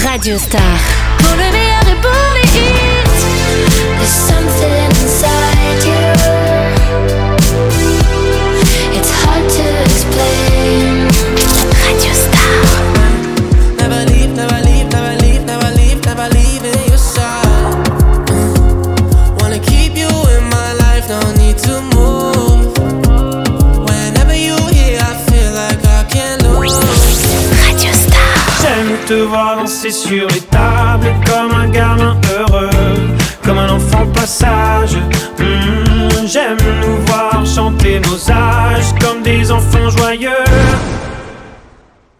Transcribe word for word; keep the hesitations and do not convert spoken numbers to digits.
Radio Star. Pour le meilleur et pour les hits. There's something inside you. It's hard to explain. Radio Star. Never leave, never leave, never leave, never leave, never leave in your side. Wanna keep you in my life, no need to move. Whenever you're here, I feel like I can't lose. Radio Star. J'aime te voir danser sur les